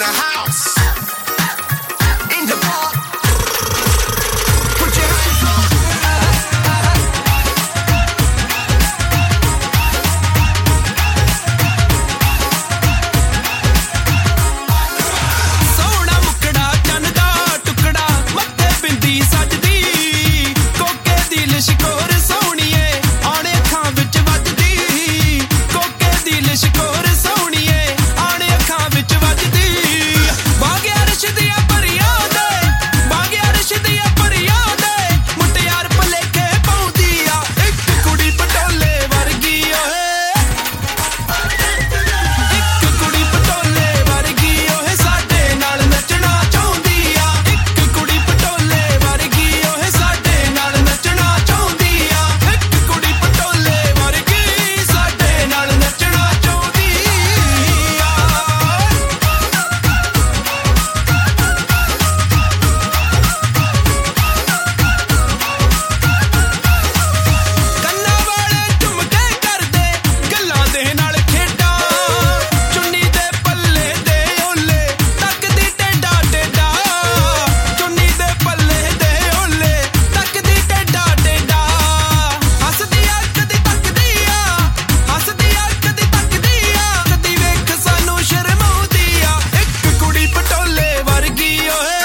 the house. In the bar. Put your hands up. ਸੋਹਣਾ ਮੁਕੜਾ ਚੰਨ ਦਾ ਟੁਕੜਾ ਮੱਥੇ ਬਿੰਦੀ ਸੱਜਦੀ ਕੋਕੇ ਦੀ ਲਿਸ਼ਕੋਰ ਸੋਹਣੀਏ ਆਣੇ ਅੱਖਾਂ ਵਿੱਚ ਵੱਜਦੀ ਕੋਕੇ ਦੀ ਲਿਸ਼ਕੋਰ ਸੋਹਣੀਏ ਆਣੇ ਅੱਖਾਂ ਵਿੱਚ ਵੱਜਦੀ ਬਾਗਿਆ ਰਿਸ਼ ਦੀਆਂ ਪਰੀਆਂ ਦੇ ਬਾਗਿਆ ਰਿਸ਼ ਦੀਆਂ ਪਰੀਆਂ ਦੇ ਮੁਟਿਆਰ ਭਲੇਖੇ ਪਾਉਂਦੀ ਆ ਇੱਕ ਕੁੜੀ ਪਟੋਲੇ ਵਰਗੀ ਓਏ ਇੱਕ ਕੁੜੀ ਪਟੋਲੇ ਵਰਗੀ ਓਏ ਸਾਡੇ ਨਾਲ ਨੱਚਣਾ ਚਾਹੁੰਦੀ ਆ ਇੱਕ ਕੁੜੀ ਪਟੋਲੇ ਵਰਗੀ ਓਏ ਸਾਡੇ ਨਾਲ ਨੱਚਣਾ ਚਾਹੁੰਦੀ ਆ ਇੱਕ ਕੁੜੀ ਪਟੋਲੇ ਵਰਗੀ ਸਾਡੇ ਨਾਲ ਨੱਚਣਾ ਚਾਹੁੰਦੀ ਆ ਕੰਨਾਂ ਵਾਲੇ ਝੁਮਕੇ ਕਰਦੇ ਗੱਲਾਂ ਦੇ ਨਾਲ ਖੇਡਾਂ ਚੁੰਨੀ ਦੇ ਪੱਲੇ ਦੇ ਓਲੇ ਤੱਕਦੀ ਟੇਡਾ ਟੇਡਾ ਚੁੰਨੀ ਦੇ ਪੱਲੇ ਦੇ ਓਲੇ ਤੱਕਦੀ ਟੇਡਾ ਟੇਡਾ ਹੱਸਦੀ ਆ ਕਦੀ ਤੱਕਦੀ ਆ ਹੱਸਦੀ ਆ ਕਦੀ ਤੱਕਦੀ ਆ ਕਦੀ ਵੇਖ ਸਾਨੂੰ ਸ਼ਰਮਾਉਂਦੀ ਆ ਇੱਕ ਕੁੜੀ ਪਟੋਲੇ ਵਰਗੀ ਓਏ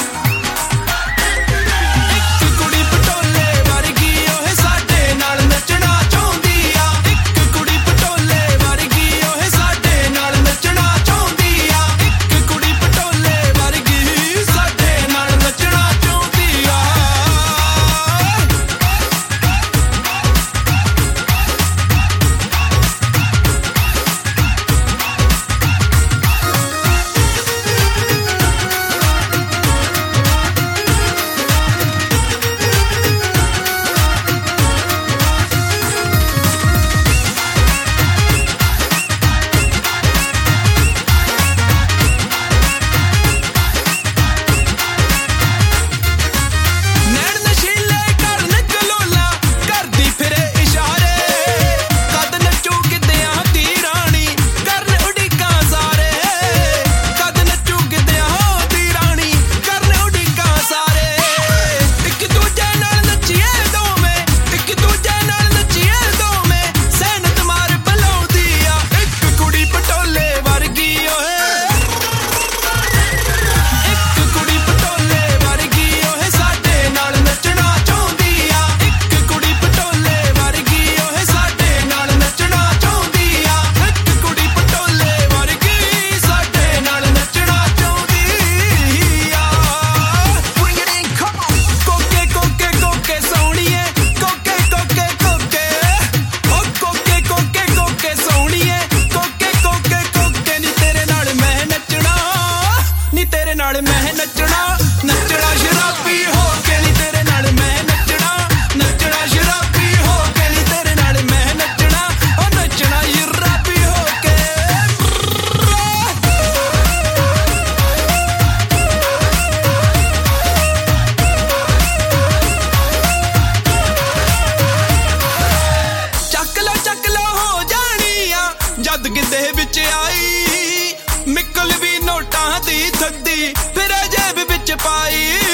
ਇੱਕ ਕੁੜੀ ਪਟੋਲੇ ਵਰਗੀ ਓਏ ਸਾਡੇ ਨਾਲ ਨੱਚਣਾ ਚਾਹੁੰਦੀ ਆ ਇੱਕ ਕੁੜੀ ਪਟੋਲੇ ਵਰਗੀ ਓਏ ਸਾਡੇ ਨਾਲ ਨੱਚਣਾ ਚਾਹੁੰਦੀ ਆ ਇੱਕ ਕੁੜੀ ਪਟੋਲੇ ਵਰਗੀ ਸਾਡੇ ਨਾਲ ਨੱਚਣਾ ਚਾਹੁੰਦੀ ਆ ਨੈਣ ਨਸ਼ੀਲੇ ਕਰਨ ਕਲੋਲਾ ਕਰਦੀ ਫਿਰੇ ਇਸ਼ਾਰੇ ਕਦ ਨੱਚੂ ਗਿੱਧਿਆਂ ਦੀ ਰਾਣੀ ਕਰਨ ਉਡੀਕਾਂ ਸਾਰੇ ਕਦ ਨੱਚੂ ਗਿੱਧਿਆਂ ਦੀ ਰਾਣੀ ਕਰਨ ਉਡੀਕਾਂ ਸਾਰੇ ਇੱਕ ਦੂਜੇ ਨਾਲ ਨੱਚੀਏ ਦੋਵੇਂ ਇੱਕ ਦੂਜੇ ਨਾਲ ਨੱਚੀਏ ਦੋਵੇਂ ਸੈਨਤ ਮਾਰ ਬੁਲਾਉਂਦੀ ਆ ਇੱਕ ਕੁੜੀ ਪਟੋਲੇ ਵਰਗੀ ਓਏ ਇੱਕ ਕੁੜੀ ਪਟੋਲੇ ਵਰਗੀ ਓਏ ਸਾਡੇ ਨਾਲ ਨੱਚਣਾ ਚਾਹੁੰਦੀ ਆ ਇੱਕ ਕੁੜੀ ਪਟੋਲੇ ਵਰਗੀ ਓਏ ਸਾਡੇ ਨਾਲ ਨੱਚਣਾ ਚਾਹੁੰਦੀ ਆ ਇੱਕ ਕੁੜੀ ਪਟੋਲੇ ਵਰਗੀ ਸਾਡੇ ਨਾਲ ਨੱਚਣਾ ਚਾਹੁੰਦੀ ਆ Bring it in, come on. ਕੋਕੇ ਕੋਕੇ ਕੋਕੇ ਸੋਹਣੀਏ ਕੋਕੇ ਕੋਕੇ ਕੋਕੇ ਓ ਕੋਕੇ ਕੋਕੇ ਕੋਕੇ ਸੋਹਣੀਏ ਕੋਕੇ ਕੋਕੇ ਕੋਕੇ ਨੀ ਤੇਰੇ ਨਾਲ ਮੈਂ ਨੱਚਣਾ ਨੀ ਤੇਰੇ ਨਾਲ ਮੈਂ ਨੱਚਣਾ ਨੱਚਣਾ ਸ਼ਰਾਬੀ ਹੋ ਕੇ ਨੀ ਤੇਰੇ ਨਾਲ ਮੈਂ ਨੱਚਣਾ ਨੱਚਣਾ ਸ਼ਰਾਬੀ ਹੋ ਕੇ ਨੀ ਤੇਰੇ ਨਾਲ ਮੈਂ ਨੱਚਣਾ ਓ ਨੱਚਣਾ ਸ਼ਰਾਬੀ ਹੋ ਕੇ ਚੱਕ ਲੋ ਹੋ ਜਾਣੀ ਆ ਜਦ ਗਿੱਧੇ ਵਿੱਚ ਆਈ ਮਿੱਕਲ ਵੀ ਨੋਟਾਂ ਦੀ ਥੱਦੀ ਫਿਰ ਜੇਬ ਵਿੱਚ ਪਾਈ